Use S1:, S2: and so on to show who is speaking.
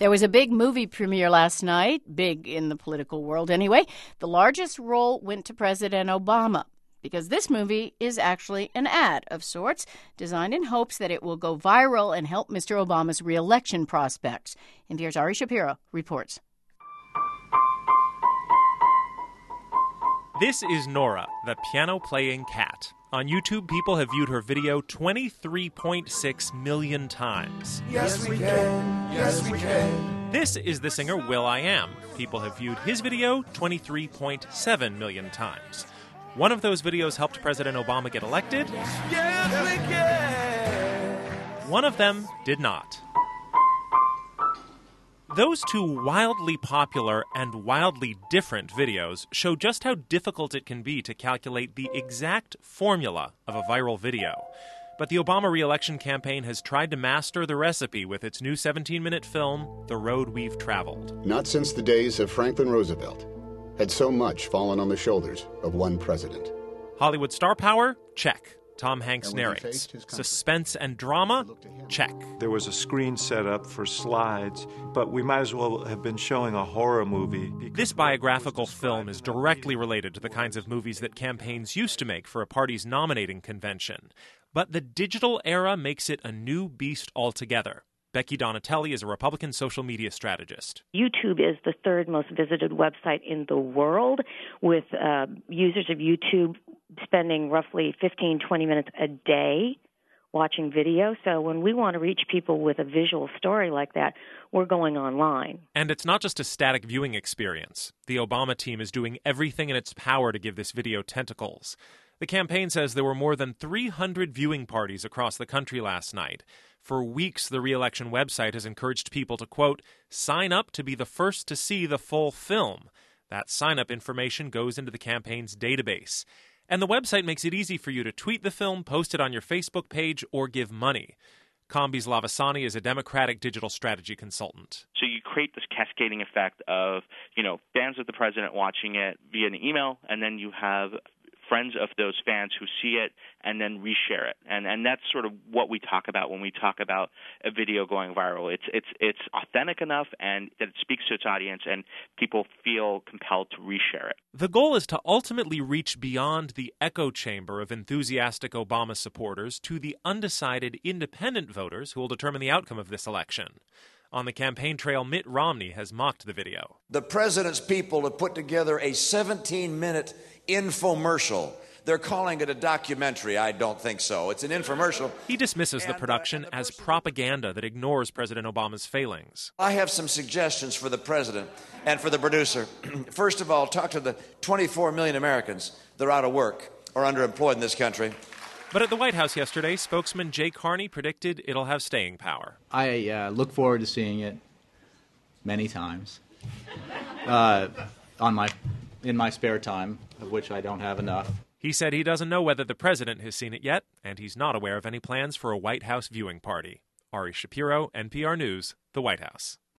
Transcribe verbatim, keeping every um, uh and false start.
S1: There was a big movie premiere last night, big in the political world anyway. The largest role went to President Obama, because this movie is actually an ad of sorts, designed in hopes that it will go viral and help Mister Obama's re-election prospects. N P R's Ari Shapiro reports.
S2: This is Nora, the piano-playing cat. On YouTube, people have viewed her video twenty-three point six million times.
S3: Yes, we can. Yes, we can.
S2: This is the singer will.i.am. People have viewed his video twenty-three point seven million times. One of those videos helped President Obama get elected.
S3: Yes, we can.
S2: One of them did not. Those two wildly popular and wildly different videos show just how difficult it can be to calculate the exact formula of a viral video. But the Obama re-election campaign has tried to master the recipe with its new seventeen-minute film, The Road We've Traveled.
S4: Not since the days of Franklin Roosevelt had so much fallen on the shoulders of one president.
S2: Hollywood star power? Check. Tom Hanks narrates. Suspense and drama? Check.
S5: There was a screen set up for slides, but we might as well have been showing a horror movie.
S2: This biographical film is directly related to the kinds of movies that campaigns used to make for a party's nominating convention. But the digital era makes it a new beast altogether. Becky Donatelli is a Republican social media strategist.
S6: YouTube is the third most visited website in the world, with uh, users of YouTube spending roughly fifteen, twenty minutes a day watching video. So when we want to reach people with a visual story like that, we're going online.
S2: And it's not just a static viewing experience. The Obama team is doing everything in its power to give this video tentacles. The campaign says there were more than three hundred viewing parties across the country last night. For weeks, the re-election website has encouraged people to, quote, sign up to be the first to see the full film. That sign-up information goes into the campaign's database. And the website makes it easy for you to tweet the film, post it on your Facebook page, or give money. Kambiz Lavasani is a Democratic digital strategy consultant.
S7: So you create this cascading effect of, you know, fans of the president watching it via an email, and then you have friends of those fans who see it and then reshare it. And and that's sort of what we talk about when we talk about a video going viral. It's it's it's authentic enough and that it speaks to its audience and people feel compelled to reshare it.
S2: The goal is to ultimately reach beyond the echo chamber of enthusiastic Obama supporters to the undecided independent voters who will determine the outcome of this election. On the campaign trail, Mitt Romney has mocked the video.
S8: The president's people have put together a seventeen-minute infomercial. They're calling it a documentary. I don't think so. It's an infomercial.
S2: He dismisses the production as propaganda that ignores President Obama's failings.
S8: I have some suggestions for the president and for the producer. First of all, talk to the twenty-four million Americans that are out of work or underemployed in this country.
S2: But at the White House yesterday, spokesman Jay Carney predicted it'll have staying power.
S9: I uh, look forward to seeing it many times uh, on my in my spare time, of which I don't have enough.
S2: He said he doesn't know whether the president has seen it yet, and he's not aware of any plans for a White House viewing party. Ari Shapiro, N P R News, the White House.